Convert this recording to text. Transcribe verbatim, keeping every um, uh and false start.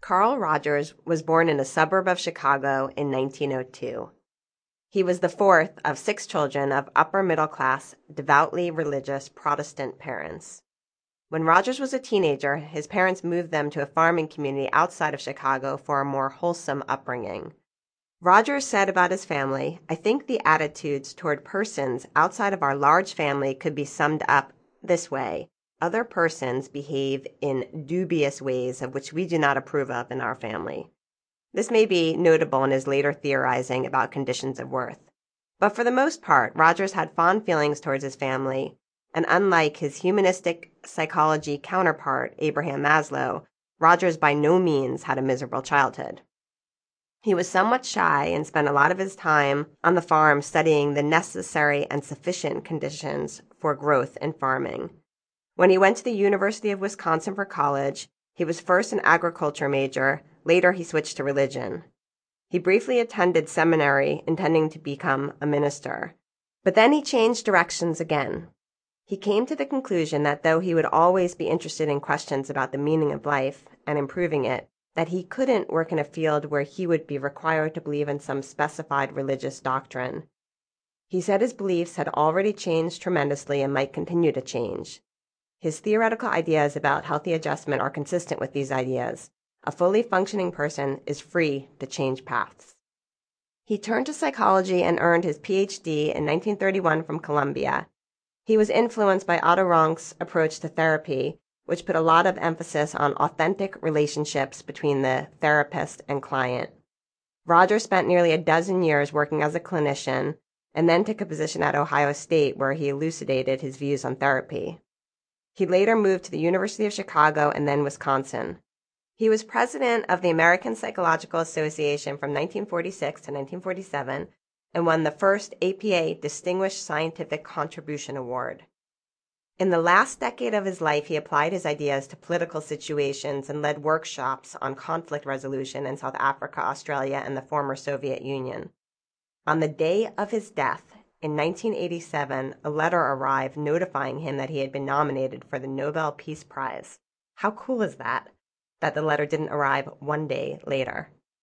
Carl Rogers was born in a suburb of Chicago in nineteen oh two. He was the fourth of six children of upper-middle-class, devoutly religious Protestant parents. When Rogers was a teenager, his parents moved them to a farming community outside of Chicago for a more wholesome upbringing. Rogers said about his family, "I think the attitudes toward persons outside of our large family could be summed up this way. Other persons behave in dubious ways of which we do not approve of in our family." This may be notable in his later theorizing about conditions of worth. But for the most part, Rogers had fond feelings towards his family, and unlike his humanistic psychology counterpart, Abraham Maslow, Rogers by no means had a miserable childhood. He was somewhat shy and spent a lot of his time on the farm studying the necessary and sufficient conditions for growth in farming. When he went to the University of Wisconsin for college, he was first an agriculture major. Later, he switched to religion. He briefly attended seminary, intending to become a minister. But then he changed directions again. He came to the conclusion that though he would always be interested in questions about the meaning of life and improving it, that he couldn't work in a field where he would be required to believe in some specified religious doctrine. He said his beliefs had already changed tremendously and might continue to change. His theoretical ideas about healthy adjustment are consistent with these ideas. A fully functioning person is free to change paths. He turned to psychology and earned his P H D in nineteen thirty-one from Columbia. He was influenced by Otto Rank's approach to therapy, which put a lot of emphasis on authentic relationships between the therapist and client. Rogers spent nearly a dozen years working as a clinician and then took a position at Ohio State where he elucidated his views on therapy. He later moved to the University of Chicago and then Wisconsin. He was president of the American Psychological Association from nineteen forty-six to nineteen forty-seven and won the first A P A Distinguished Scientific Contribution Award. In the last decade of his life, he applied his ideas to political situations and led workshops on conflict resolution in South Africa, Australia, and the former Soviet Union. On the day of his death, in nineteen eighty-seven, a letter arrived notifying him that he had been nominated for the Nobel Peace Prize. How cool is that? That the letter didn't arrive one day later.